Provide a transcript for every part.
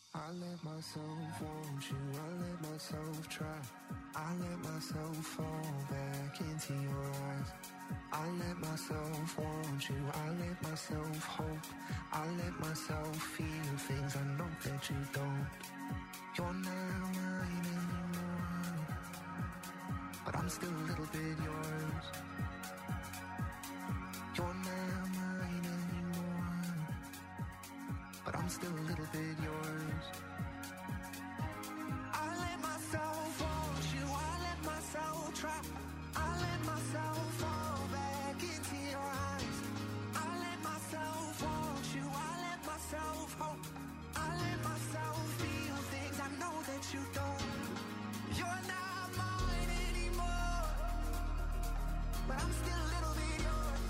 I let myself want you, I let myself try. I let myself fall back into your eyes. I let myself want you, I let myself hope. I let myself feel things I know that you don't. You're not mine anymore, but I'm still a little bit yours. You're not mine anymore, but I'm still a little bit yours. I let myself want you, I let myself try. I let myself fall back into your eyes. I let myself want you, I let myself hope. I let myself feel things I know that you don't. You're not mine anymore, but I'm still a little bit yours.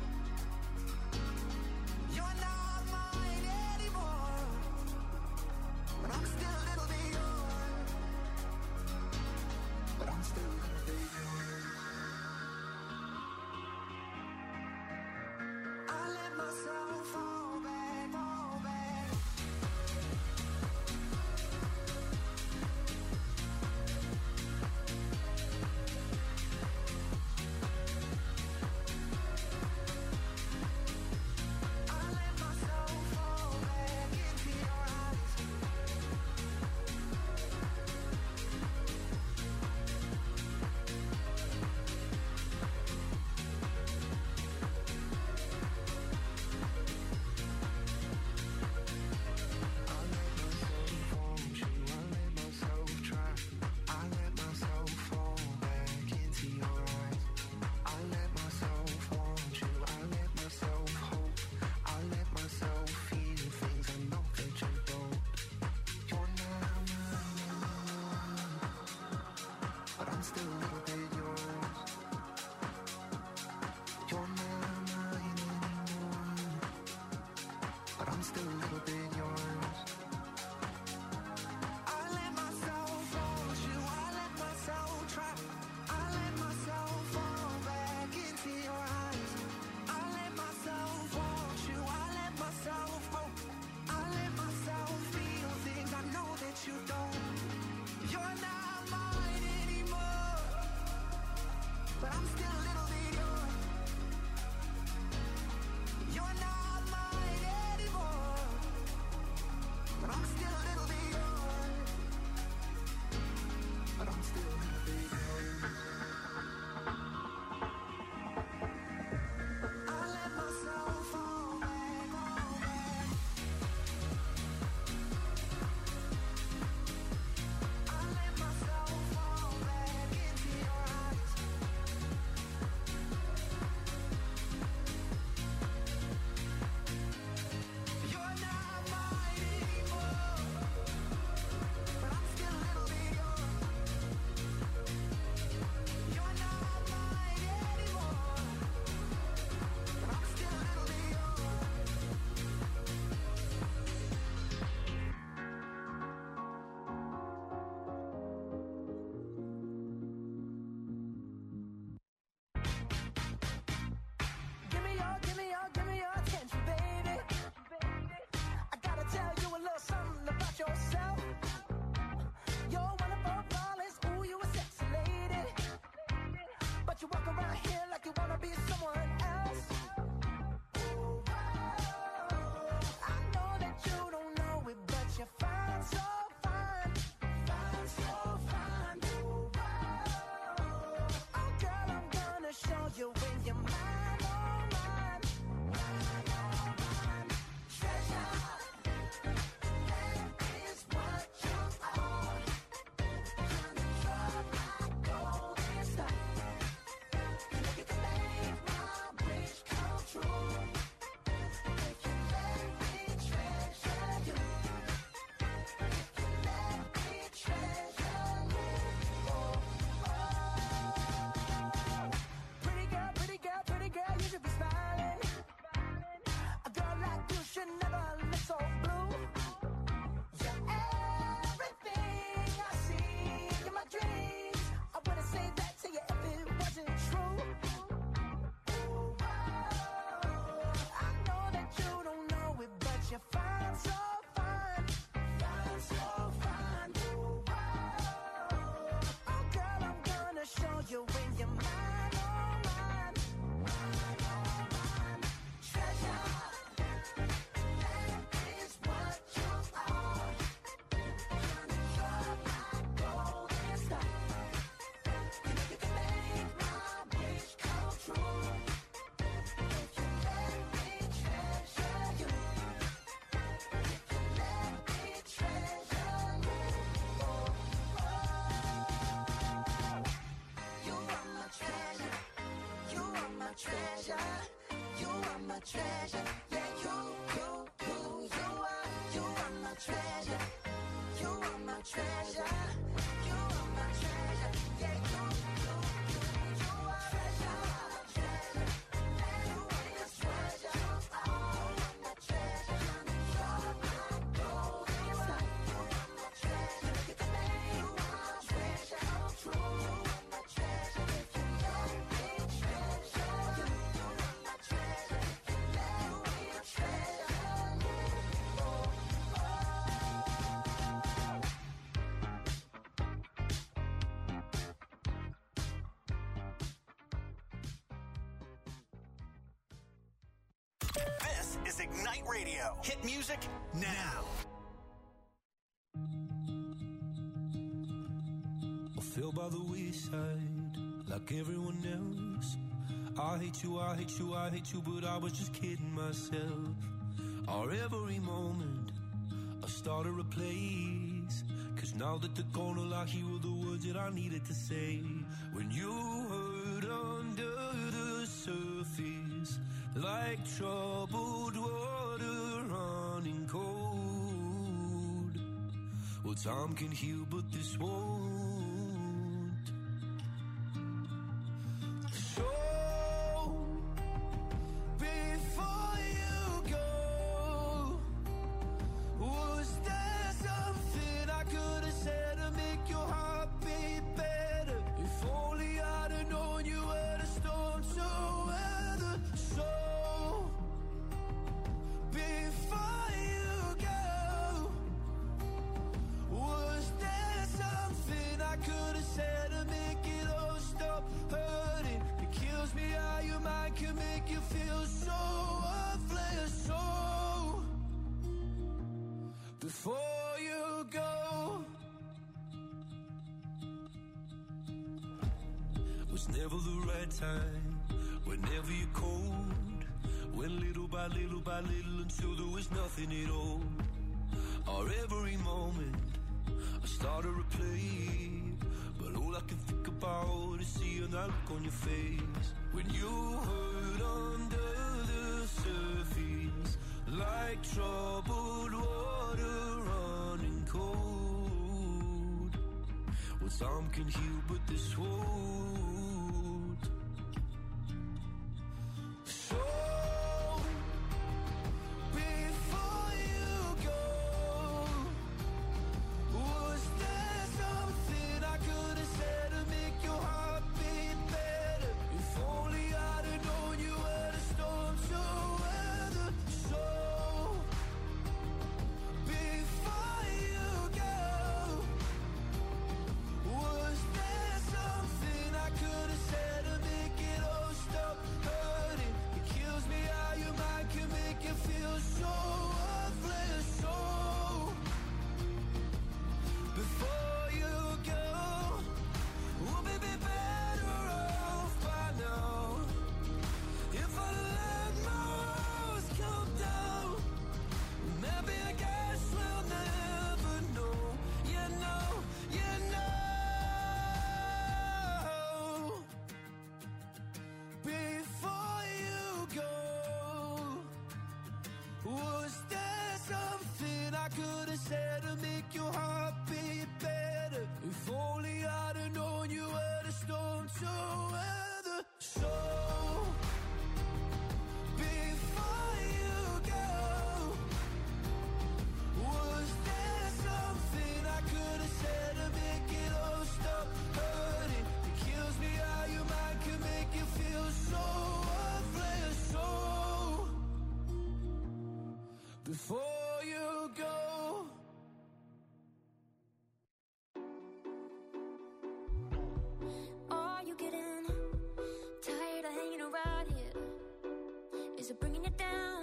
You're not mine anymore, but I'm still a little bit yours. But I'm still a little bit yours. treasure. Yeah, you are my treasure. You are my treasure. You are my treasure. Yeah, you are treasure. You are my treasure. My treasure. You're my golden sun. You are my treasure. You are my treasure. True. You are my treasure. If you let me treasure you, you are my treasure. If you let me treasure you, This is Ignite Radio. Hit music now. I fell by the wayside like everyone else. I hate you, I hate you, I hate you, but I was just kidding myself. Our every moment I started a place, 'cause now that they're gone, all I hear were the words that I needed to say. When you hurt under the surface, like troubled water running cold. Well, time can heal, but this won't. So, before you go, was there something I could have said to make your heart beat better? If only I'd have known you were the storm to weather. So, before you go, was there something I could have said to make it all stop hurting? It kills me how your mind can make you feel so worthless. So, before you go, was never the right time, whenever you're cold, went little by little by little until there was nothing at all. Our every moment I started to play, but all I can think about is seeing that look on your face. When you hurt under the surface, like troubled water running cold. Well, some can heal, but this won't. So, before you go, was there something I could have said to make your heart beat better? If only I'd have known you were the storm to weather. So, before you go, was there something I could have said to make it all stop hurting? It kills me how your mind can make you feel so worthless. So, before you go, we'll be better off by now. If I let my walls come down, maybe I guess we'll never know. You know, you know. Before you go, was there something I could have said to make your heart beat better? If only I'd have known you were the storm to weather. So, before you go, was there something I could have said to make it all stop hurting? It kills me how your mind can make you feel so worthless. So, before you go. Are you getting tired of hanging around here? Is it bringing you down?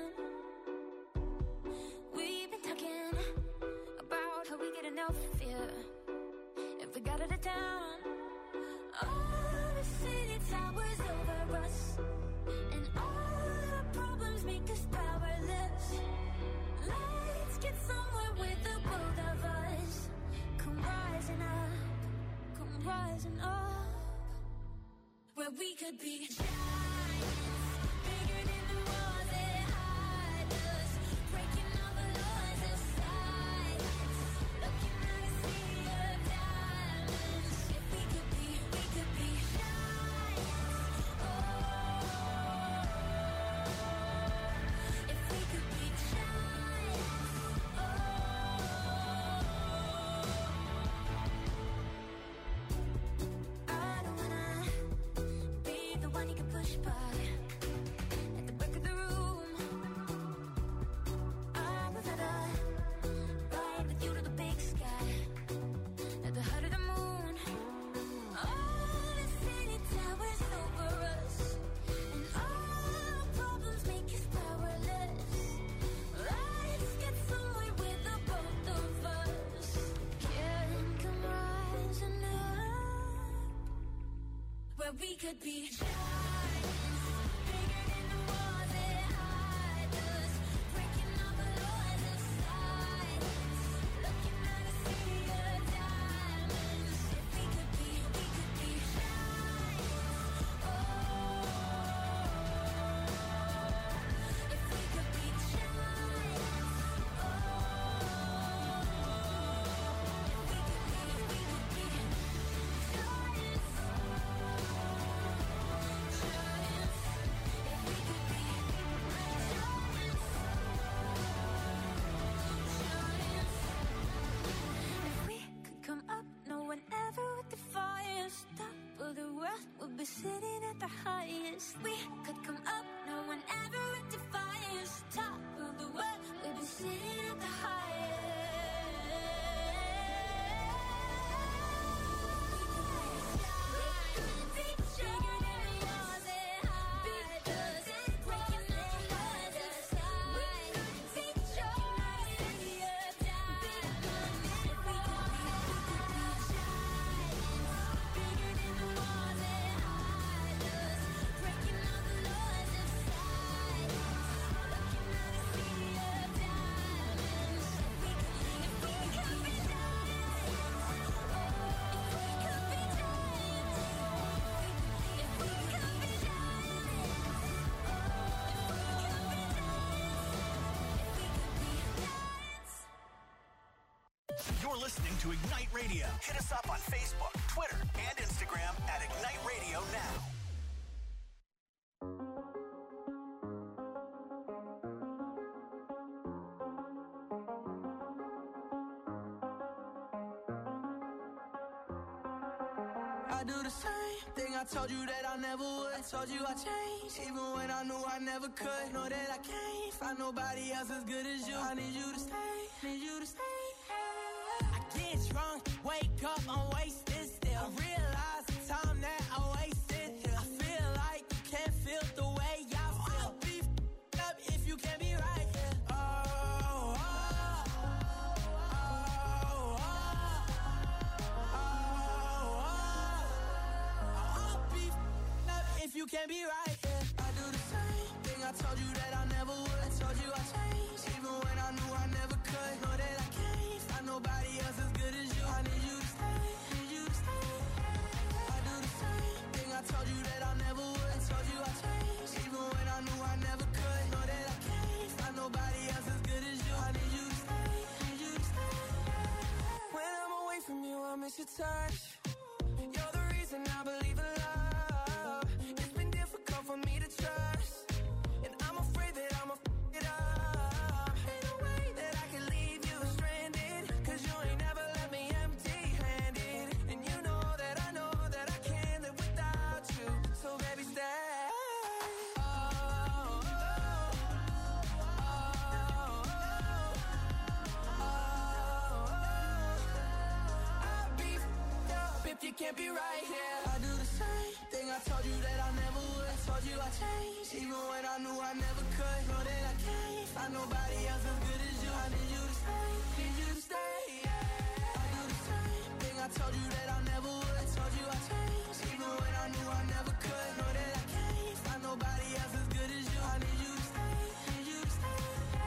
We've been talking about how we get enough here if we got out of town. All the city towers over us, and all our problems make us powerless. Let's get somewhere with the both of us. Come rising up, come rising up, where we could be giants, bigger than the walls that where we could be giants, bigger than the walls that hide us, breaking all the laws of silence, looking at a sea of diamonds. If we could be giants, oh, if we could be giants, oh, if we could be giants. Sitting at the highest, we could come up. No one ever would defy us. Top of the world, we'd be sitting at the highest. We could be bigger than the walls that hide us, breaking all the laws of sight. We could be giants, diamonds. If we could be giants, bigger than the walls that hide us, breaking all the laws of silence, looking at a sea of diamonds. If we could be giants, oh, if we could be giants, if we could be giants, oh, if we could be giants. You're listening to Ignite Radio. Hit us up on Facebook, Twitter, and Instagram at Ignite Radio Now. I do the same thing I told you that I never would. I told you I changed, even when I knew I never could. Know that I can't find nobody else as good as you. I need you to stay, need you to stay. I get drunk, wake up, I'm wasted still. I realize the time that I wasted here. I feel like you can't feel the way I feel. I'll be up if you can't be right here. Oh, oh, oh, oh, oh, oh. I'll be up if you can't be right here. I do the same thing I told you that I never would. I told you I changed, even when I knew I never could. Know that I can't find nobody else as good as you. I need you to stay, need you to stay. I do the same thing I told you that I never would. I told you I changed, even when I knew I never could. Know that I can't find nobody else as good as you. I need you to stay, need you to stay. When I'm away from you, I miss your touch. You're the reason I believe in love. It's been difficult for me to trust, and I'm afraid that I'ma f it up. Ain't no way that I can leave you stranded, 'cause you ain't never left me empty-handed. And you know that I can't live without you. So baby, stay. Oh, oh, oh, oh, oh. I'll be f***ed up if you can't be right here. I do the same thing I told you that I never would. I told you I changed, even when I knew I never could. Know that I can't find nobody else as good as you. I need you to stay, need you to stay. I do the same thing I told you that I never would. I told you I changed, even when I knew I never could. Know that I can't find nobody else as good as you. I need you to stay, need you to stay.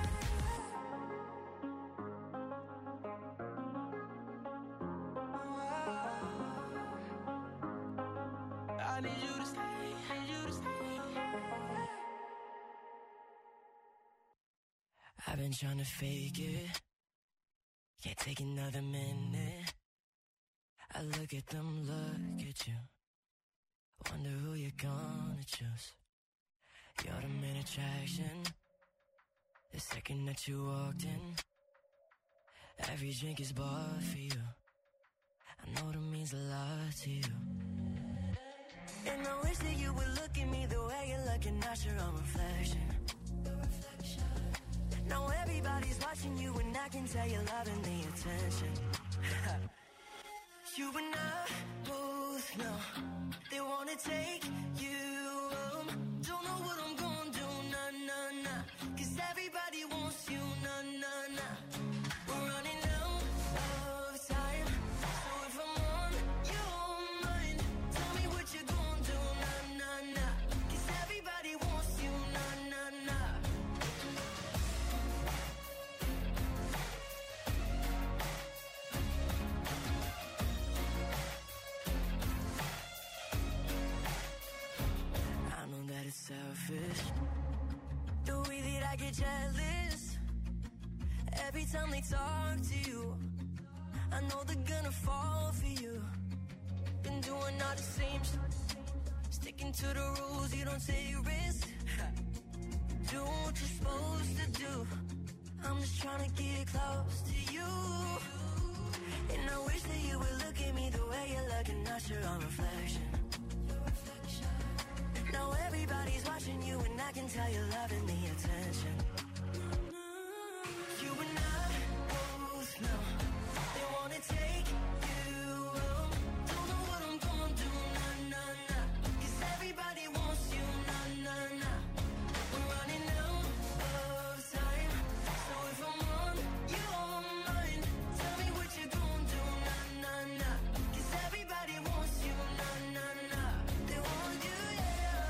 I need you to stay, need you to stay. I've been trying to fake it, can't take another minute. I look at them, look at you, wonder who you're gonna choose. You're the main attraction, the second that you walked in. Every drink is bought for you, I know that means a lot to you. And I wish that you would look at me the way you're looking at your own reflection. Now everybody's watching you and I can tell you're loving the attention. You and I both know they wanna take you home. Don't know what I'm gonna do, nah, nah, nah. 'Cause everybody wants you, nah, nah, nah. We're running out of time, so if I'm on your mind, tell me what you're gonna do, jealous every time they talk to you. I know they're gonna fall for you. Been doing all the same shit, sticking to the rules, you don't take risks. Do what you're supposed to do. I'm just trying to get close to you. And I wish that you would look at me the way you're looking at your own reflection. Now everybody's watching you and I can tell you're loving the attention. You and I both know they wanna take you home. Don't know what I'm gonna do, nah, nah, nah. 'Cause everybody wants you, nah, nah, nah. We're running out of time. So if I'm on your mind, tell me what you're gonna do, nah, nah, nah. 'Cause everybody wants you, nah, nah, nah. They want you, yeah.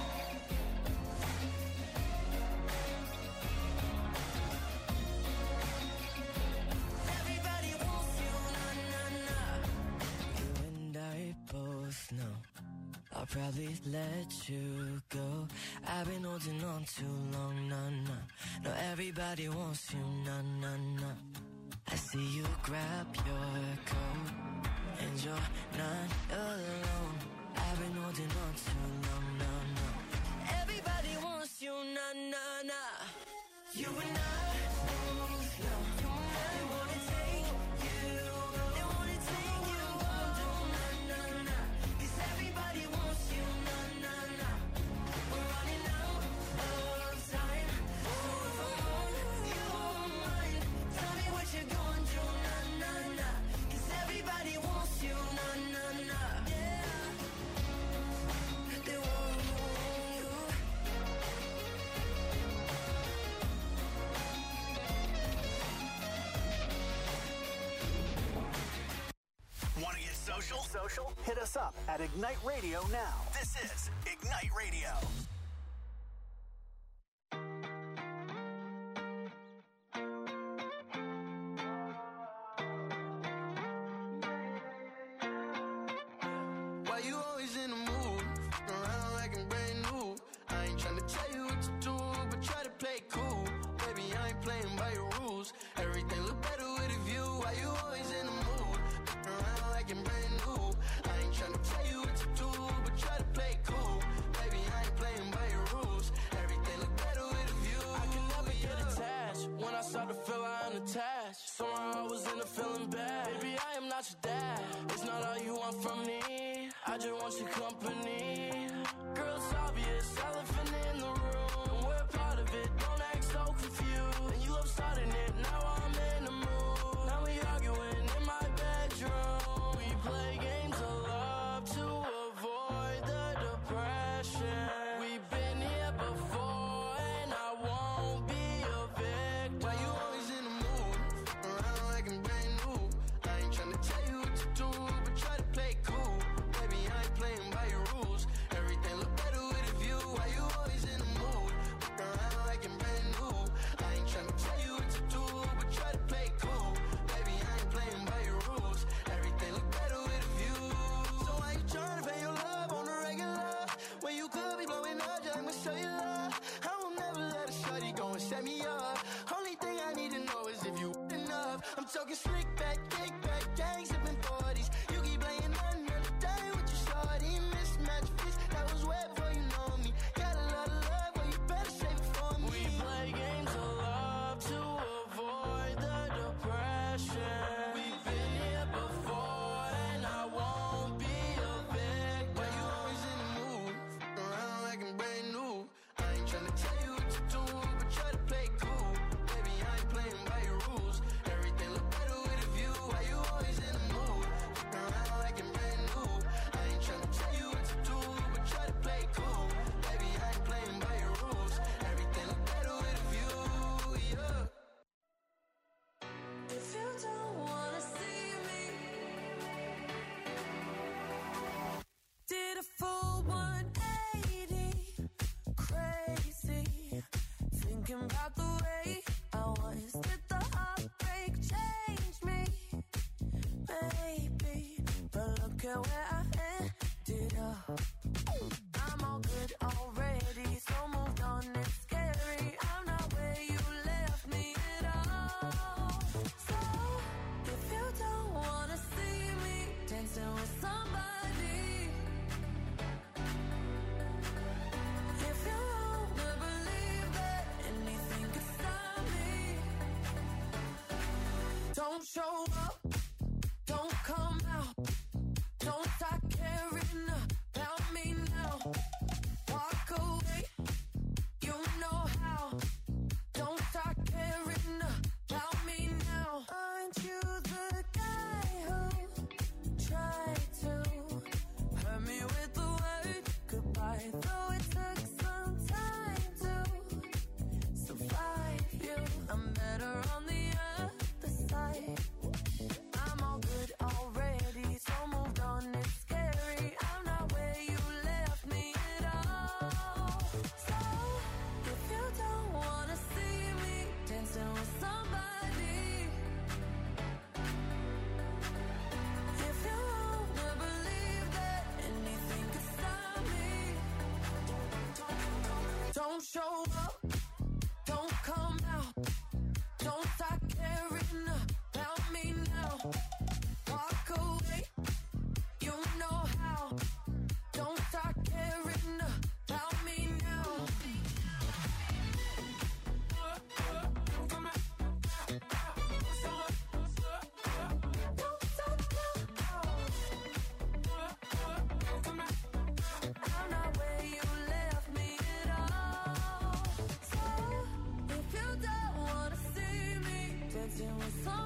Everybody wants you, nah, nah, nah. You and I both know I'll probably let you go. I've been holding on too long, nah, nah. No, everybody wants you, nah, nah, nah. I see you grab your coat and you're not alone. I've been holding on too long, nah, nah. Everybody wants you, nah, nah, nah. You and I both know they wanna take you, they wanna take you home, nah, nah, nah. 'Cause everybody wants you, nah, nah, nah. We're running out of time. So if I'm on your mind, tell me what you're gonna do, nah, nah, nah. 'Cause everybody wants you, nah, nah, nah. Yeah. They want you. Want to get social? Hit us up at Ignite Radio now. This is Ignite Radio. Why you always in the mood? Around like I'm brand new. I ain't tryna tell you what to do, but try to play cool. Baby, I ain't playing by your rules. Everything look better with a view. Why you always in the mood? Around like I'm brand new. I ain't tryna tell you what to do, but try to play cool. Baby, I ain't playing by your rules. Everything look better with a view. I can never get attached. When I start to feel I'm attached, somehow I was in a feeling bad. Baby, I am not your dad. It's not all you want from me. I just want your company. Girl, it's obvious, elephant in the room. And we're part of it, don't act so confused. And you love starting it, now I'm in the mood. Now we arguing in my bedroom. We play games of love to avoid the depression. We've been here before and I won't be a victim. Why you always in the mood? Around like I'm brand new. I ain't tryna tell you what to do, but try to play cool. Baby, I ain't playing by your rules. Everything look better with a view. Why you always in the mood? Around like I'm brand new. I ain't tryna tell you what to do, but try to play cool. Baby, I ain't playing by your rules. Everything look better with a view. So why you tryna pay your love on the regular? When you could be blowing up just like my cellular. I will never let a shorty go and set me up. Only thing I need to know is if you enough. I'm talking slick back, kick back, gang sipping 40s. You keep playing another day with your shorty. Mismatch fits, that was way before you know me. Got a lot of love, but you better save it for me. We play games of love to avoid the depression. We've been here before and I won't be a victim. Why you always in the mood? Around like I'm brand new. I ain't tryna tell you what to do, but try to play cool. Baby, I ain't playing by your rules. Everything look better with a view. Why you always in the mood? Around like I'm brand new. I ain't tryna tell you what to do, but try to play cool. Baby, I ain't playing by your rules. Everything look better with a view, yeah. If you don't wanna see me, did a full 180, crazy, thinking about the way I was. Did the heartbreak change me? Maybe, but look at where I ended up. I'm all good already, so moved on, it's scary. I'm not where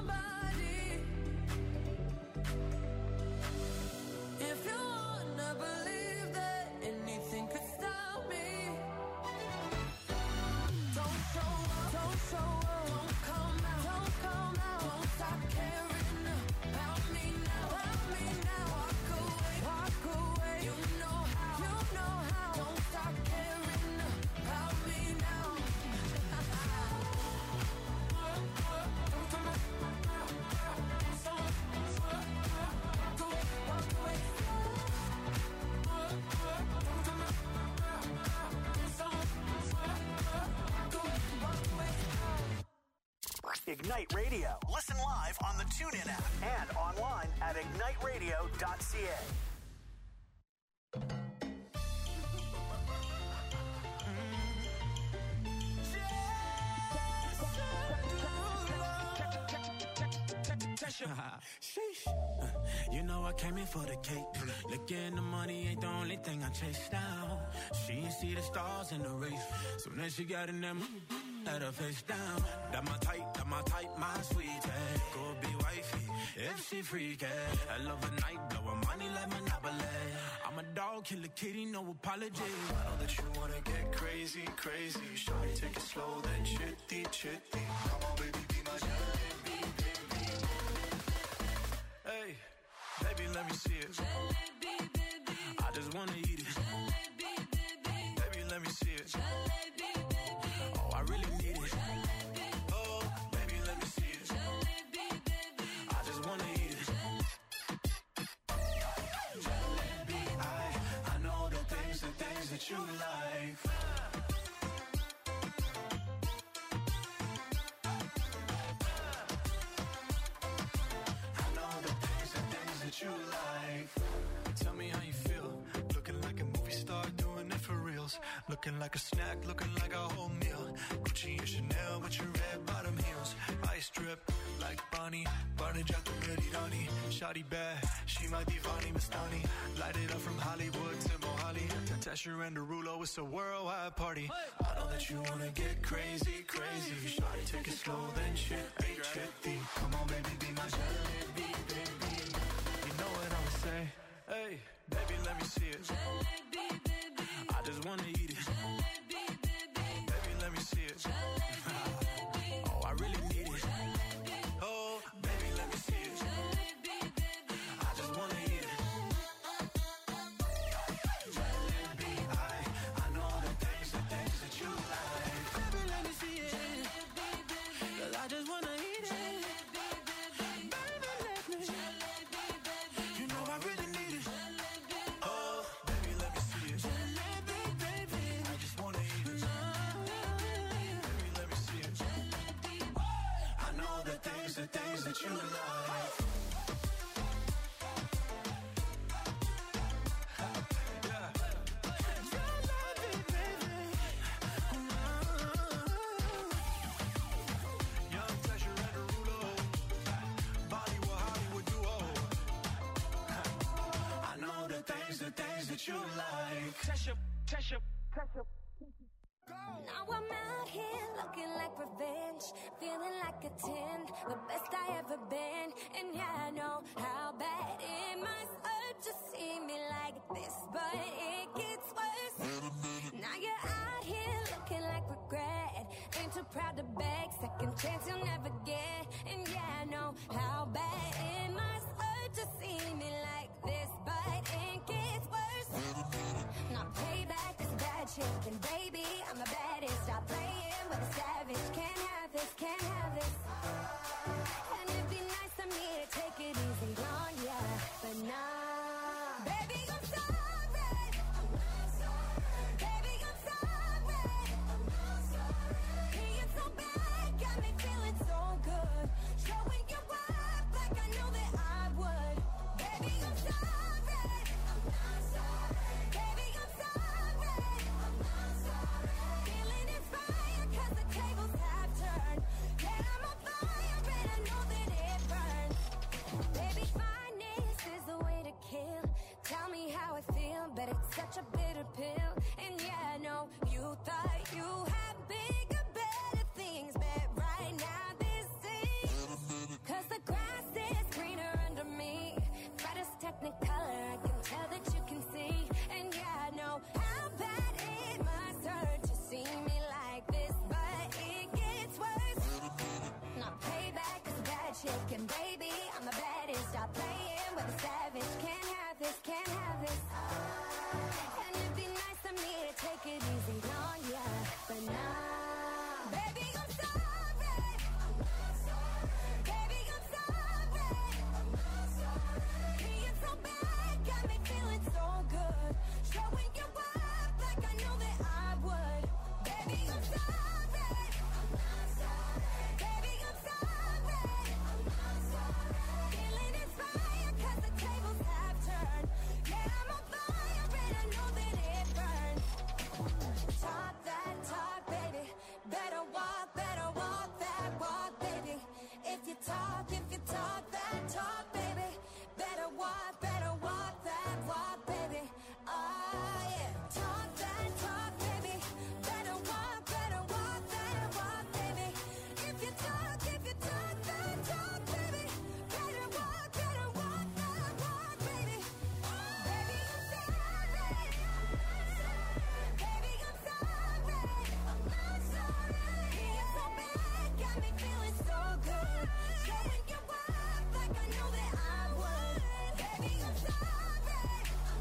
somebody. If you wanna believe that anything could stop me, don't show up, don't come out, don't stop caring about me now, walk away, you know how, don't stop caring about me now. Ignite Radio. Listen live on the TuneIn app and online at igniteradio.ca. Sheesh. You know I came in for the cake. Looking the money ain't the only thing I chase down. She ain't see the stars in the race. So then she got in them, had her face down. That my type, my sweetie. Go be wifey, if she freaky. I love a night, blow her money like Monopoly. I'm a dog, kill a kitty, no apology. I know that you wanna get crazy. Shawty, take it slow, then chitty. Come on, baby, be my jalebi, baby. Hey, baby, let me see it. Jalebi, baby. I just wanna eat it. Jalebi, baby. Baby, let me see it. Jalebi, baby. Oh, I really need it. Oh, baby, let me see it. Jalebi, baby. I just wanna eat it. Jalebi, I know the things that you like. I know the things that you like. Tell me how you feel. Looking like a movie star, doing it for reals. Looking like a snack, looking like a whole meal. Gucci and Chanel with your red bottom heels. Ice drip like Bonnie, Barnage out the ready Donnie. Shawty bad, she my divani Mastani. Light it up from Hollywood to Mohali. Tesher and Derulo, it's a worldwide party. I know that you wanna get crazy. Shawty, take it slow, then chitty. Come on, baby, be my jalebi, baby. You know what I'ma say? Hey, baby, let me see it. Jalebi, baby. I just wanna eat it. Jalebi, baby. Baby, let me see it. Oh, I really need it. Oh, baby, let me see it. I just wanna eat it. Jalebi, I know the things that you like. Baby, let me see it. 'Cause I just wanna eat it. Baby, let me. You know I really need it. Oh, baby, let me see it. I just wanna eat it. Baby, let me see it. I know the things that you like. Young Tesher and Derulo, Bollywood, Hollywood duo. I know the things that you like. Now I'm out here looking like revenge, feeling like a 10, the best I ever been. And yeah, I know how bad it must hurt to see me like this, but it gets worse. Now you're out here looking like regret, ain't too proud to beg, second chance you'll never get. And yeah, I know how bad it must hurt to see me like this, but it gets worse. Now payback is bad shit, and baby, I'm the baddest. Stop playing with a savage. Can't have this, can't have this. And it'd be nice of me to take it easy on ya, but nah. Baby, I'm sorry. Baby, I'm sorry. Being so bad. second, baby. I'm the baddest. Stop playing with a savage. Can't have this, can't have this. And it'd be nice of me to take it easy on ya, but nah. Baby, I'm sorry. Baby, I'm sorry. Being so bad got me feeling so good. Showing you up like I know that I would. Baby, I'm sorry. Baby, I'm sorry. Feeling inspired 'cause the tables have turned. Yeah, I'm on fire and I know that it burns. Talk that talk, baby. Better walk that walk, baby. If you talk that talk, baby. Better walk that walk, baby. Oh yeah. Talk that talk, baby. Better walk that walk, baby. If you talk that talk, baby. Better walk that walk, baby. Baby, I'm sorry. Baby, I'm sorry. Being so bad got me feeling so good. Showing you up like I know that I would. Baby, I'm sorry.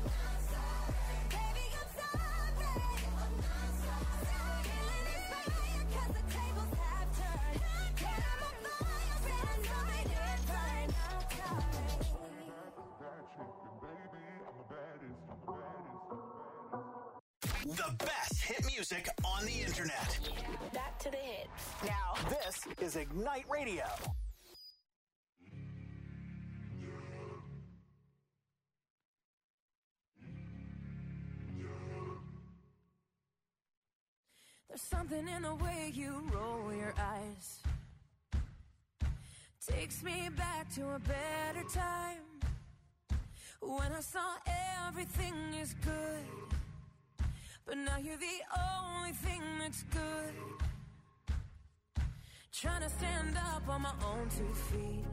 Baby, I'm sorry. Feeling inspired 'cause the tables have turned. Yeah, I'm on fire and I know that it burns. The best hit music on the internet. Back to the hits. Now, this is Ignite Radio. There's something in the way you roll your eyes. Takes me back to a better time, when I saw everything is good. But now you're the only thing that's good. Trying to stand up on my own 2 feet.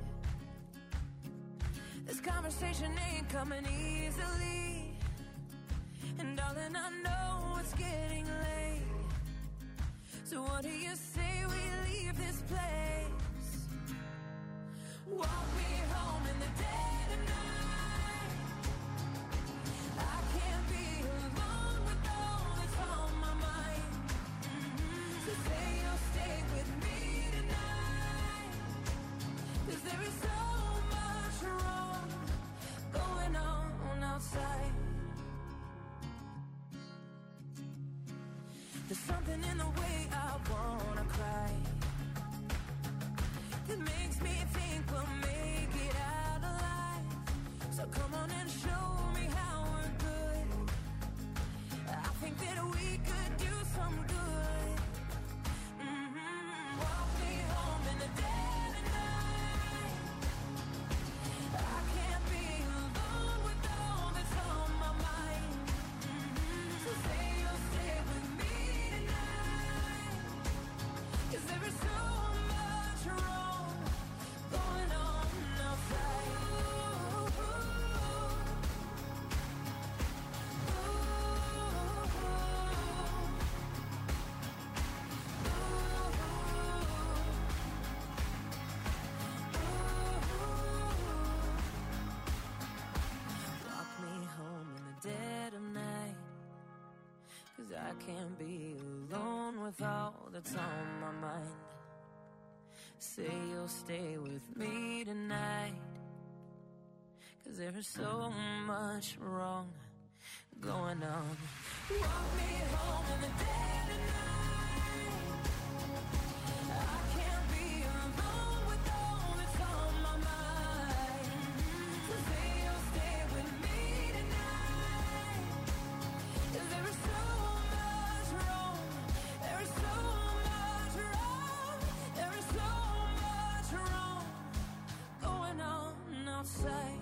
This conversation ain't coming easily. And darling, I know it's getting late. So what do you say we leave this place? Walk me home in the dead of night. I can't be alone with all that's on my mind. So say you'll stay with me tonight. 'Cause there is so much wrong going on outside. There's something in the way I wanna cry that makes me think we'll make it out alive. So come on and show me how we're good. I think that we could do some good. Walk me home in the dead of night. I can't be alone with all that's on my mind. So say you'll stay with me tonight. 'Cause there is so much wrong going on outside. Walk me home in the dead of night. 'Cause I can't be alone with all that's on my mind. Say you'll stay with me tonight. 'Cause there is so much wrong going on. Walk me home in the dead of night. I can't be alone with all that's on my mind. So say you'll stay with me tonight. 'Cause there is so much wrong. There is so much wrong. There is so much wrong going on outside.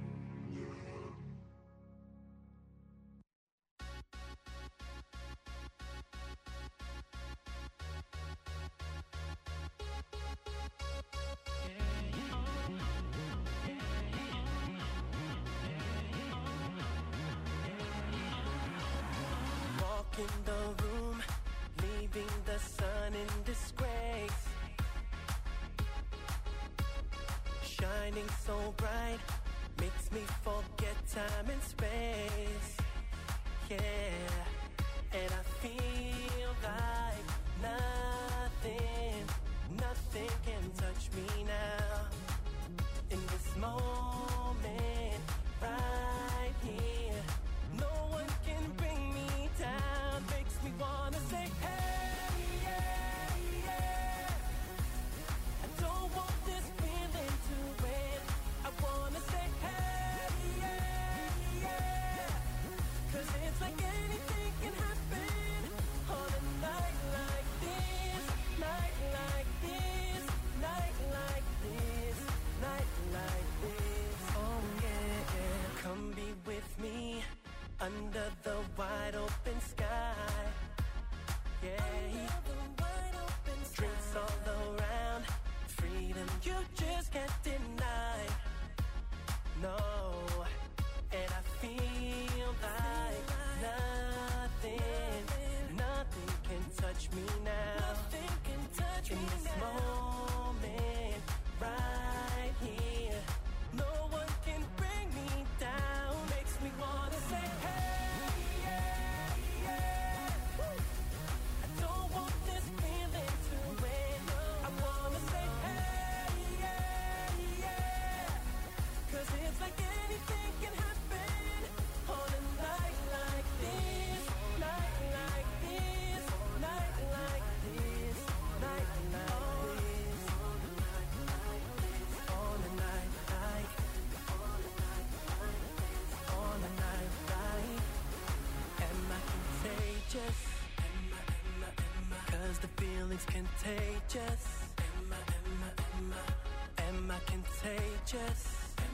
Walk in the room, leaving the sun in disgrace. shining so bright, makes me forget time and space. Yeah, and I feel like nothing can touch me now. In this moment, right here, no one can bring me down. Makes me wanna say, hey, yeah, yeah. I don't want this feeling to end. I wanna say, hey, yeah, yeah. 'Cause it's like anything can happen on a night like this, night like this, night like this, night like this. Oh yeah, yeah. Come be with me under the wide open sky. Yeah, drinks all around, freedom you just can't deny. No, and I feel like nothing can touch me now. Nothing can touch me now. In this moment, right here, no one can bring me down. Makes me wanna say, hey, yeah, yeah. Woo. I don't want this feeling to end. I wanna say, hey, yeah, yeah. 'Cause it's like anything can happen on a night like this, night like this, night like this, night like this, on a night like, on a night like. Am I contagious? Cause the feeling's contagious. Am I contagious?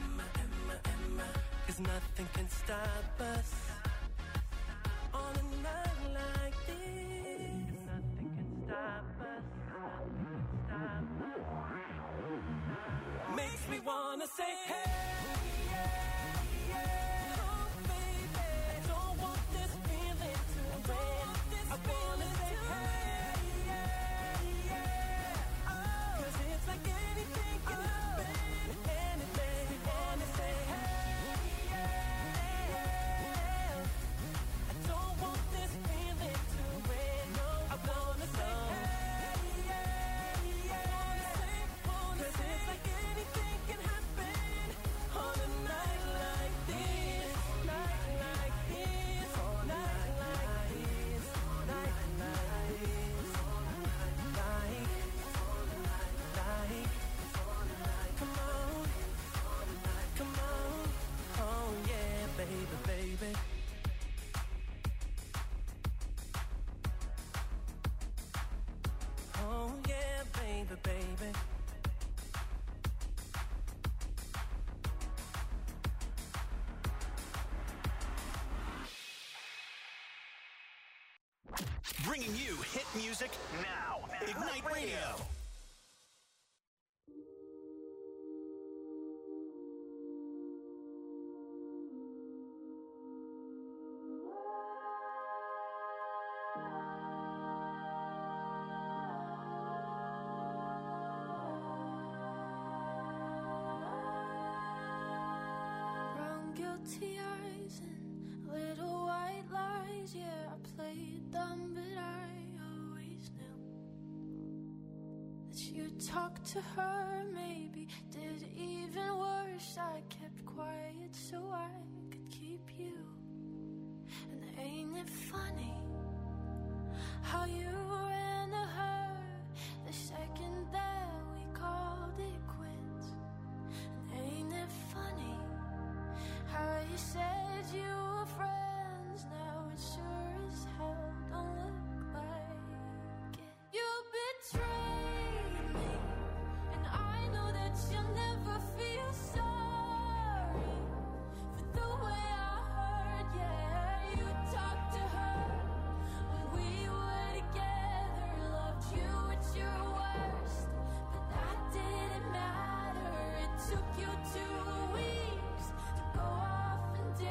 Cause nothing can stop us on a night like this. Nothing can stop us. Makes me wanna say, hey, yeah, yeah. Oh, baby, I don't want this feeling to end. I wanna say, hey, yeah, yeah. Oh, 'cause it's like anything can happen. And it makes me wanna say, hey, yeah, yeah. I don't want this feeling to end. I wanna say, hey, yeah, yeah. 'Cause it's like anything can happen on a night like this, night like this, night like this, night like this, like, come on, come on, oh yeah, baby, baby. Oh yeah, baby, baby. Bringing you hit music now. Ignite Radio. Brown guilty eyes and little white lies. Yeah, I played dumb, but I always knew that you talked to her. Maybe did even worse. I kept quiet so I could keep you. And ain't it funny how you ran to her the second that we called it quits? And ain't it funny how you said you were friends? Now it sure as hell don't look like it. You betrayed me, and I know that you'll never feel sorry for the way I heard. Yeah, you talked to her when we were together, loved you at your worst, but that didn't matter. It took you 2 weeks to go off and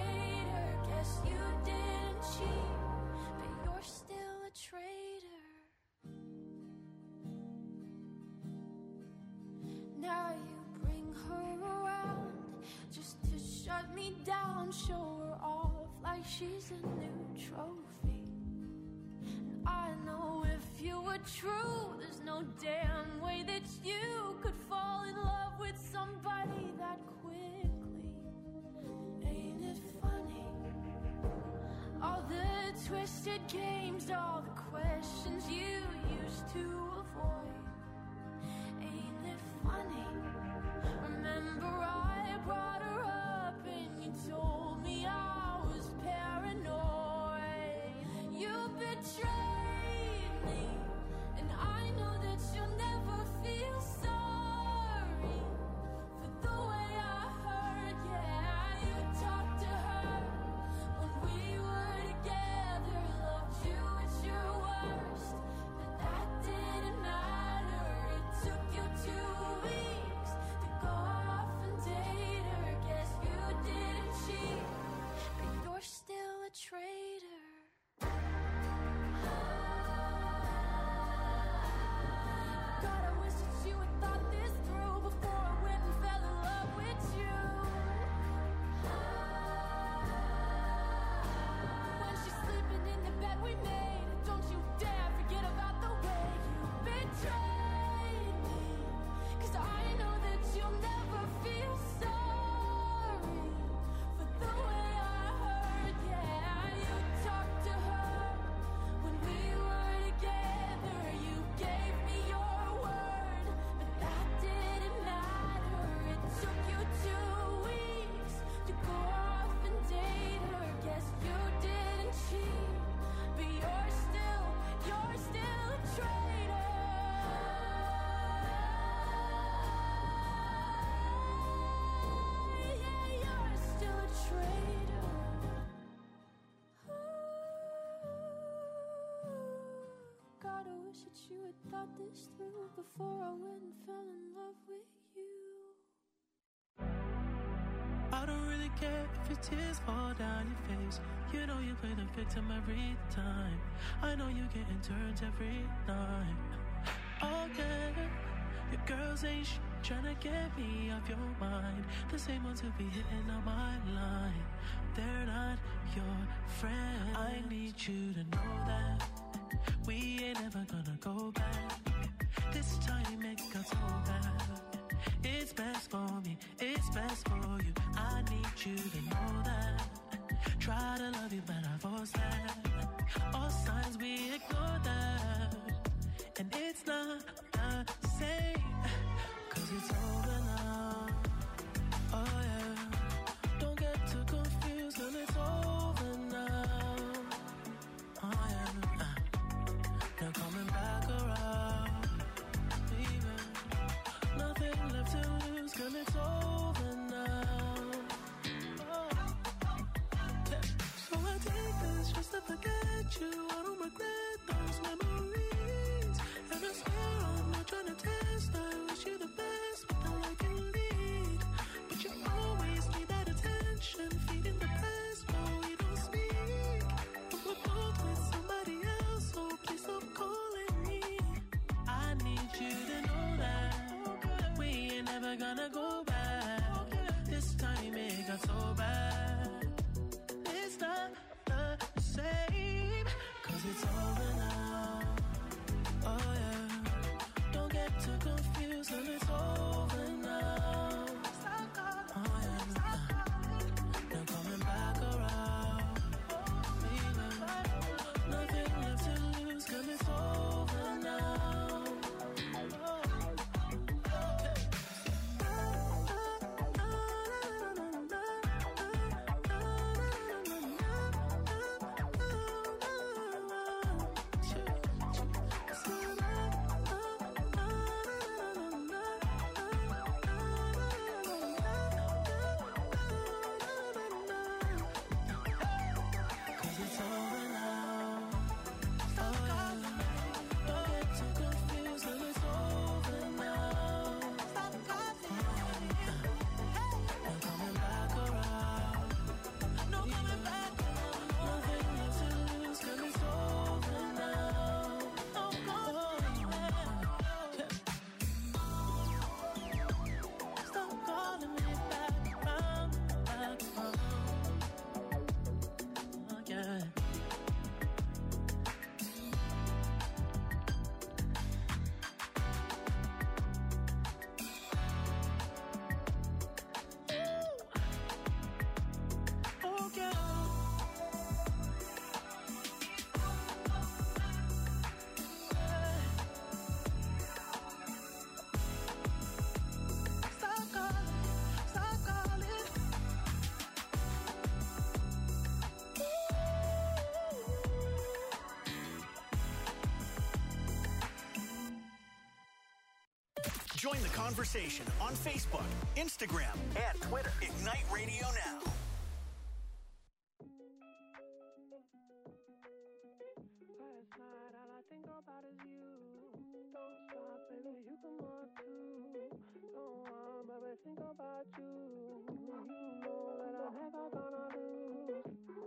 shut me down, show her off like she's a new trophy. And I know if you were true, there's no damn way that you could fall in love with somebody that quickly. Ain't it funny? All the twisted games, all the questions you used to avoid. Ain't it funny? Remember I brought her up and you told me I was paranoid. You betrayed me, and I know that you'll never feel sorry for the way I hurt. Yeah, you talked to her when we were together, loved you at your worst, but that didn't matter. It took you 2 weeks to go off and date her. Guess you didn't cheat, but you're still a traitor. God, I wish that you had thought this through before I went and fell in love with you. When she's sleeping in the bed we made, don't you dare forget about the way you betrayed me. 'Cause I know that you'll never feel sorry for the way I hurt. Yeah, you talked to her when we were together. You gave me your word, but that didn't matter. It took you 2 weeks to go off and date her. Guess you didn't cheat, but you're still a traitor. Yeah, you're still a traitor. God, I wish that you had thought this through before I went and fell in love with you. I don't really care if your tears fall down your face. You know you play the victim every time. I know you getting turns every night. Oh yeah, your girls ain't tryna get me off your mind. The same ones who be hitting on my line. They're not your friend. I need you to know that we ain't ever gonna go back. This time it got so bad. It's best for me, it's best for you. I need you to know that. Try to love you, but I force that. All signs we ignore that. And it's not the same, 'cause it's over now. Oh yeah, don't get too confused, 'cause it's over now. Oh yeah, now coming back around, baby. Nothing left to lose, 'cause it's over now. Oh. Yeah. So I take this just to forget you. I don't regret those memories. And I swear I'm not trying to test. I wish you the best, but all I can lead. But you always need that attention, feeding the past while we don't speak. But we're both with somebody else, so please stop calling me. I need you to know that we ain't never gonna go back. This time it got so bad. It's not the same, 'cause it's over now. Join the conversation on Facebook, Instagram, and Twitter. Ignite Radio Now. Last night, all I think about is you. Don't stop, baby, you can walk too. Don't baby, think about you. You know that I'm never gonna lose.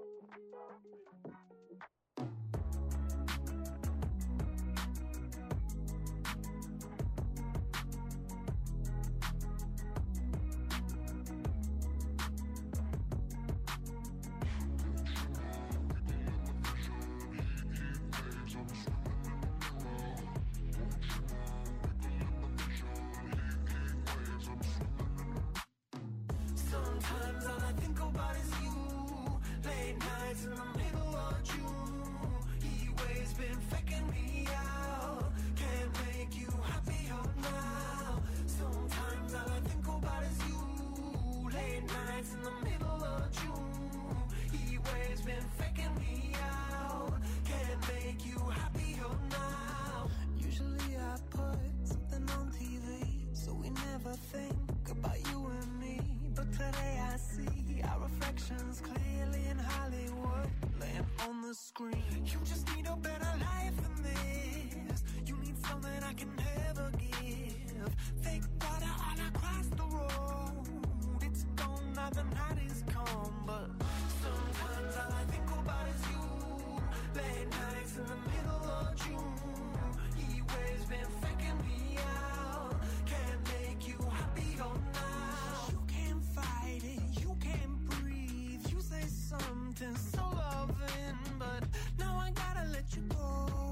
Sometimes all I think about is you. Late nights in the middle of June. Heat waves been faking me out. Can't make you happier now. Sometimes all I think about is you. Late nights in the middle of June. Heat waves been faking me out. Can't make you happier now. Usually I put something on TV, so we never think about you and me. But today I see our reflections clearly in Hollywood, laying on the screen. You just need a better life than this. You need something I can never give. Fake water all across the road. It's gone now, the night is come. But sometimes all I think about is you. Late nights in the middle of June. Heat waves been faking me out. Can't make you happier now. You can't fight it, you can't breathe. You say something so loving, but now I gotta let you go.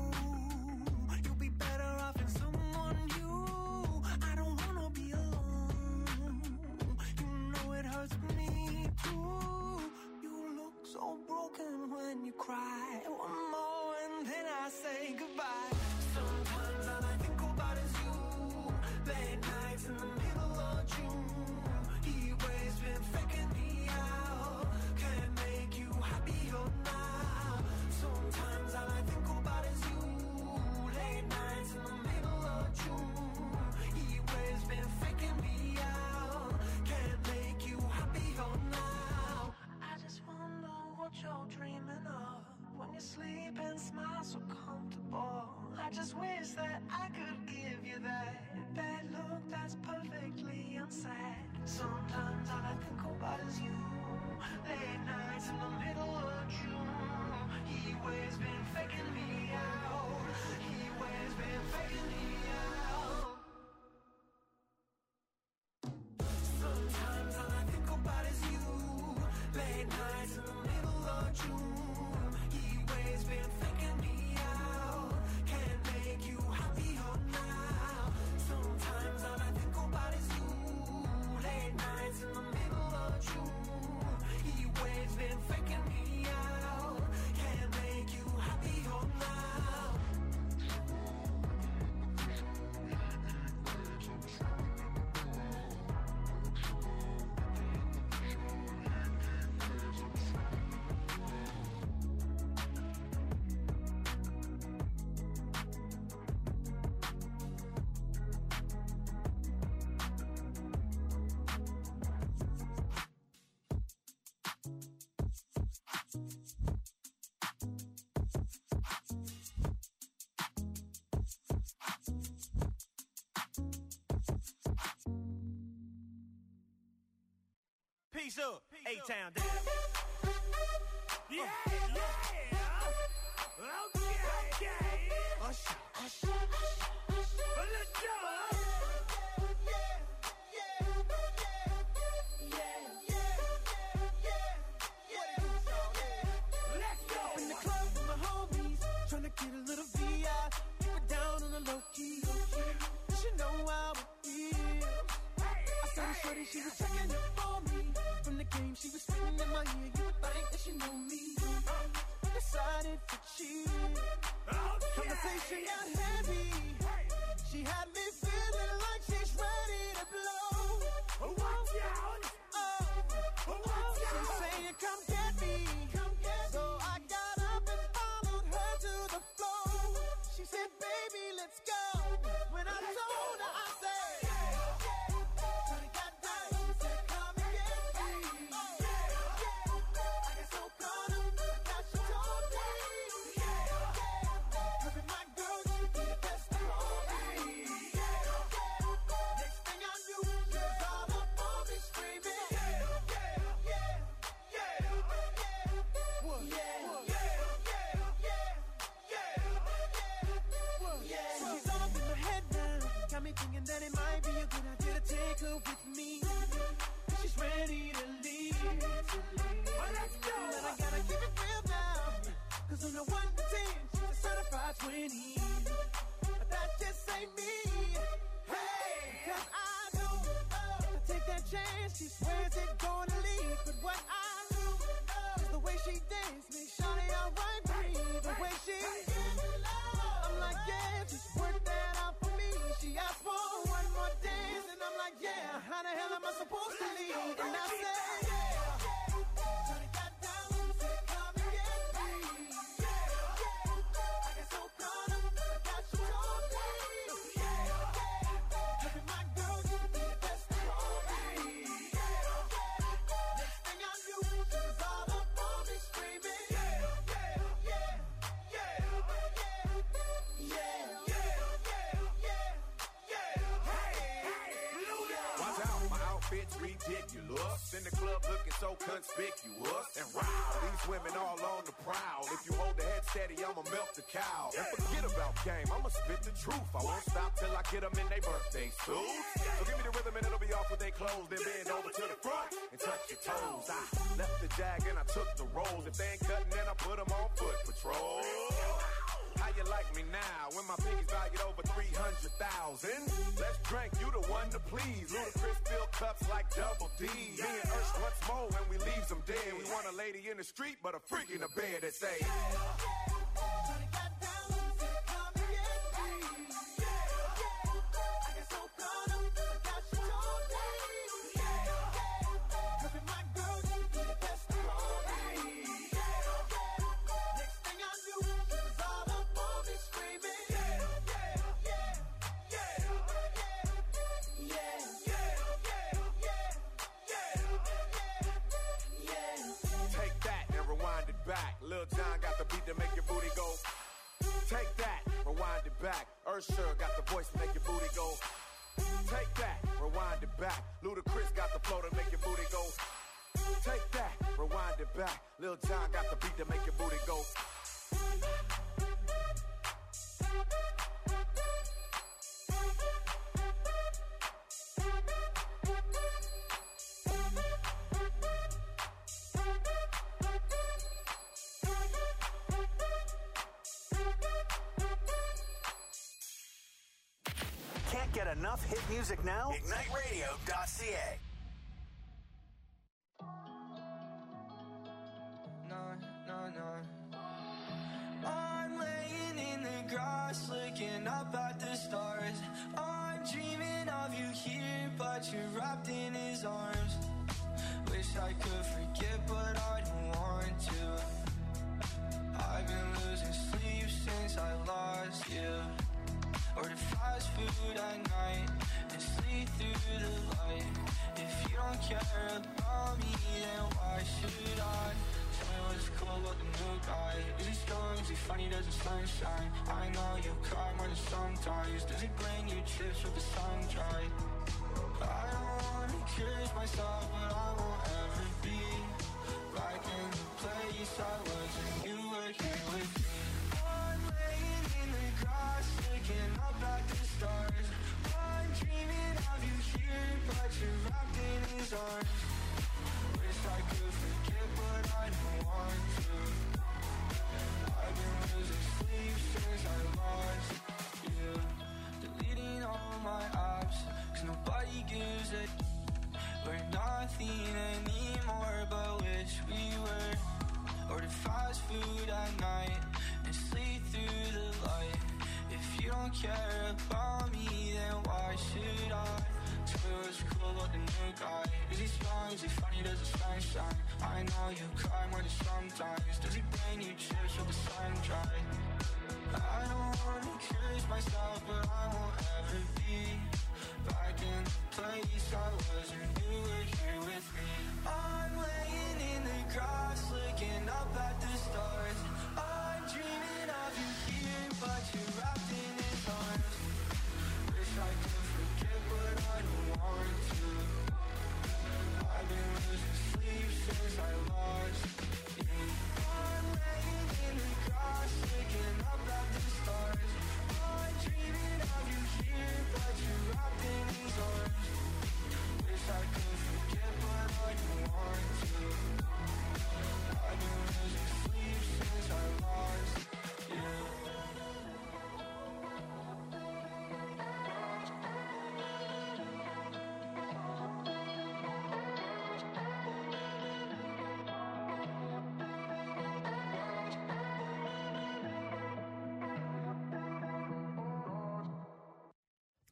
You'll be better off in someone new. I don't wanna be alone. You know it hurts me too. You look so broken when you cry. One more and then I say goodbye. Sometimes all I think about is you. Late nights in the middle of June. Heat waves been faking me out. Can't make you happier now. Sometimes all I think about is you. Late nights in the middle of June. Heat waves been faking me out. Can't make you happier now. I just wonder what you're dreaming of when you sleep and smile so comfortable. I just wish that I could give you that look that's perfectly unsaid. Sometimes all I think about is you. Late nights in the middle of June. Heat waves been faking me out. Heat waves been faking me out. Sometimes all I think about is you. Late nights in the middle of June. Heat waves been faking me out. Can't make you happier now. Sometimes all I think about is you. Late nights in the middle of June. Heat waves been faking me out. Can't make you happier now. Peace up, A-Town down. Yeah, okay. Usher. Let's go. Let's go. In the club with my homies, trying to get a little VI. Keep it down on the low key. She know how it feels. I saw the shorty, she was checking up for me. From the game, she was spitting in my ear. You would think that she knew me. Decided to cheat. Conversation got heavy. She had me feeling like she's ready to blow. Watch out. She's saying, come get me. So I got up and followed her to the floor. She said, baby, let's go. When I told her, I said, and she swears it's gonna leave. But what I do is the way she dance makes Shawty alright for me. The way she, I'm like, yeah, just work that out for me. She asked for one more dance, and I'm like, yeah, how the hell am I supposed to leave? And I said, yeah. Shawty got down, said, come and get me. I got so caught up, I got you all day. Having my girl, you be the best for me. Next thing I knew, she was all up on me screaming. Watch out, my outfit's ridiculous. In the club looking so conspicuous. And wow, these women all on the prowl. If you hold the head steady, I'ma milk the cow. And forget about game, I'ma spit the truth. I won't stop till I get them in their birthday suits. So give me the rhythm and it'll be off with their clothes. Then bend over to the front and touch your toes. I left the jag and I took the rolls. If they ain't cutting, then I put them on foot patrol. How you like me now when my pinky's valued over 300,000? Let's drink, you the one to please. Ludacris fill cups like Double D. Me and Ursh once more when we leaves them dead. We want a lady in the street, but a freak in the bed that say, Lil Jon got the beat to make your booty go. Take that, rewind it back. Usher got the voice to make your booty go. Take that, rewind it back. Ludacris got the flow to make your booty go. Take that, rewind it back. Lil Jon got the beat to make your booty go. Can't get enough hit music now? IgniteRadio.ca. I'm laying in the grass looking up at the stars. I'm dreaming of you here, but you're wrapped in his arms. Wish I could forget, but I don't want to. I've been losing sleep since I lost you. Order fast food at night and sleep through the light. If you don't care about me, then why should I? Tell me what's cool about the new guy. Is he strong? Is he funny? Does the sunshine? I know you cry more than sometimes. Does he bring you chips with the sun dry? I don't wanna curse myself, but I won't ever be back in the place I was when you were here with me. I'm laying in the grass looking up at the stars. I'm dreaming of you here, but you're wrapped in his arms. Wish I could forget, but I don't want to. I've been losing sleep since I lost you. Deleting all my apps, cause nobody gives a. We're nothing anymore, but wish we were. Order fast food at night and sleep through the light. If you don't care about me, then why should I? Tell me what's cool about the new guy. Is he strong? Is he funny? Does the sun shine? I know you cry more than sometimes. Does he bring you chips with the sun dry? I don't wanna curse myself, but I won't ever be back in the place I was when you were here with me. I'm laying in the grass looking up at the stars. I'm dreaming of you here, but you're wrapped in his arms. Wish I could forget, but I don't want to. I've been losing sleep since I lost you. I'm laying in the grass looking up at the stars. I'm dreaming of you here, but you're wrapped in his arms. Wish I could forget, but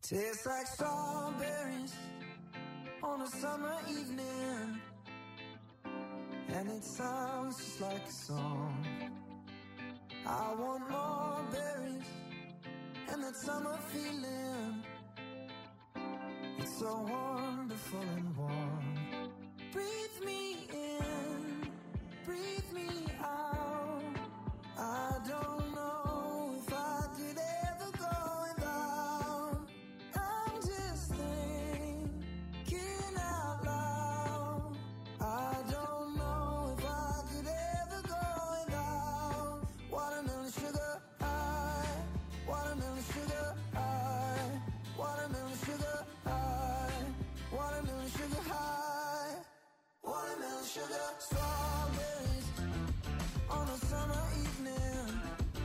Tastes like strawberries on a summer evening, and it sounds just like a song. I want more berries and that summer feeling. It's so wonderful and warm. Breathe me in, breathe me out. I don't know if I could ever go without. I'm just thinking out loud. I don't know if I could ever go without watermelon sugar high, watermelon sugar high, watermelon sugar high, watermelon sugar high, watermelon sugar. Strawberries on a summer evening.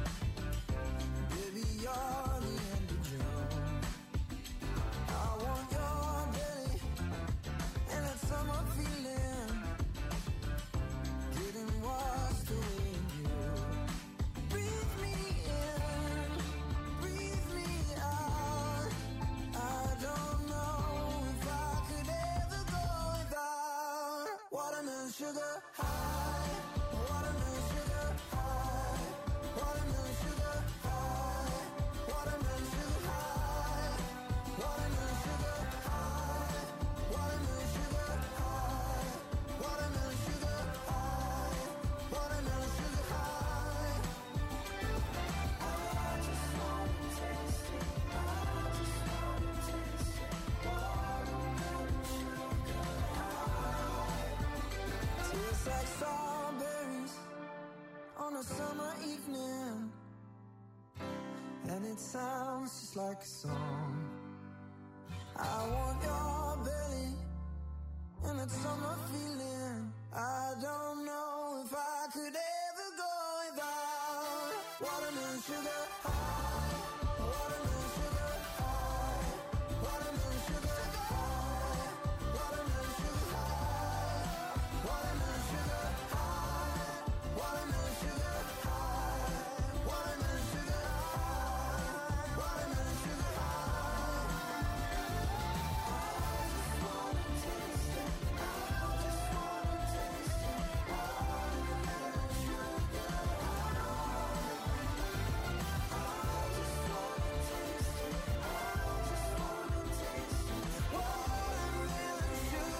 Baby, you're the end of June. I want your belly and that summer feeling, getting washed away in you. Breathe me in, breathe me out. I don't know if I could ever go without watermelon sugar high, watermelon sugar high, watermelon sugar high, watermelon sugar high, watermelon sugar high, watermelon sugar high, watermelon sugar high, watermelon sugar high. I just wanna taste it, I just wanna taste it, watermelon sugar high. Tastes like strawberries on a summer evening, and it sounds just like a song. I want your belly and that summer feeling. I don't know if I could ever go without watermelon sugar high, watermelon sugar high, watermelon sugar high, watermelon sugar high, watermelon sugar high, watermelon sugar high, watermelon sugar high, watermelon sugar high. I just wanna taste it, I just wanna taste it, watermelon sugar high. I just wanna taste it, I just wanna taste it, watermelon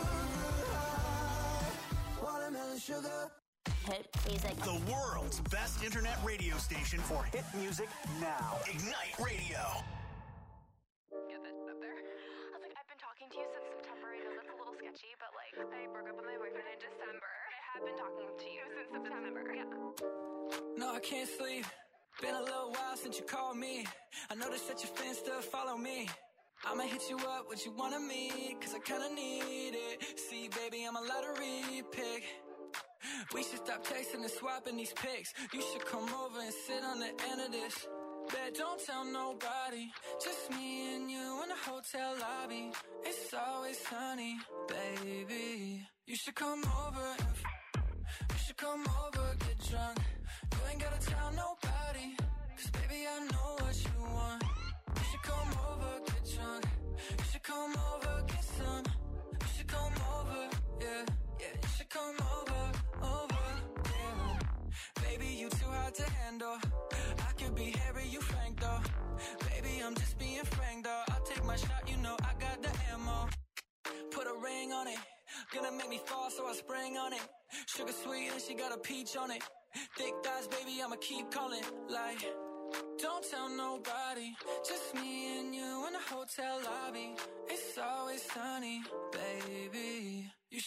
sugar high, watermelon sugar. Hit music. The world's best internet radio station for hit music now. Ignite Radio. Get that up there. I was like, I've been talking to you since September. I know that's a little sketchy, but like, I broke up with my boyfriend in December. I have been talking to you since September. Yeah. No, I can't sleep. Been a little while since you called me. I noticed that your fans still follow me. I'ma hit you up, what you want of me, cause I kinda need it. See, baby, I'm a lottery pick. We should stop texting and swapping these pics. You should come over and sit on the end of this. Bet don't tell nobody, just me and you in the hotel lobby. It's always sunny, baby. You should come over and you should come over, get drunk. You ain't gotta tell nobody, cause baby I know what you want. You should come over, get drunk. You should come over, get some. You should come over, yeah, yeah. You should come over, yeah. Baby, you too hard to handle. I could be Harry, you Frank though. Baby, I'm just being frank though. I'll take my shot, you know I got the ammo. Put a ring on it, gonna make me fall, so I spring on it. Sugar sweet and she got a peach on it. Thick thighs, baby, I'ma keep calling. Like, don't tell nobody, just me and you in the hotel lobby. It's always sunny, baby. You